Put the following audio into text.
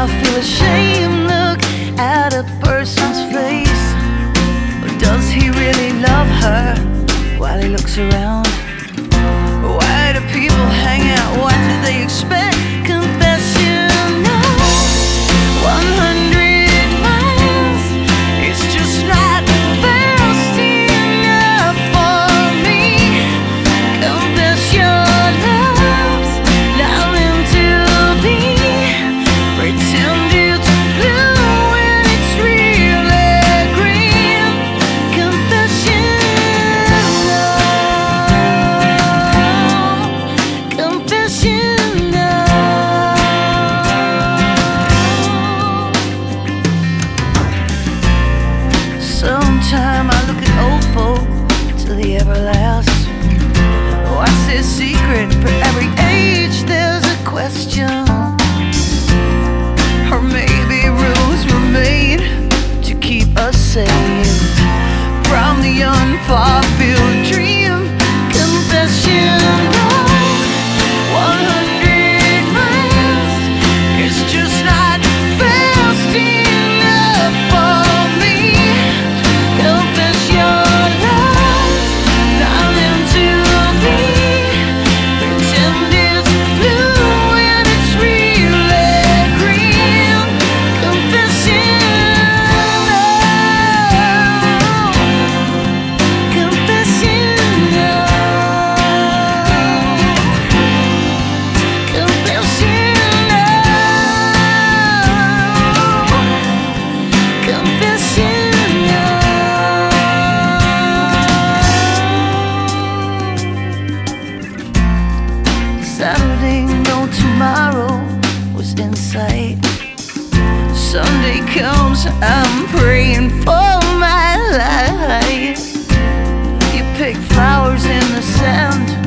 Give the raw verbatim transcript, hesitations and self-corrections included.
I feel ashamed. Look at a person's face. Does he really love her while he looks around? Why do people hang out? What do they expect? Confession, no. one hundred miles, it's just not fast enough for me. Confess your love's not meant to be. Pretend it's blue when it's really green. Confession, no. Confession, no. Sometime I look at old folk till they ever last. What's their secret? For every age there's a question. Or maybe rules were made to keep us safe from the unfulfilled dream. Confession, no. one hundred miles, it's just not fast enough for me. Confess your love, not meant to be. Pretend it's blue when it's really green. Confession, no. Confession, no. Confession, no. Confession, no. Saturday, no tomorrow was in sight. Sunday comes, I'm praying for my life. You pick flowers in the sand,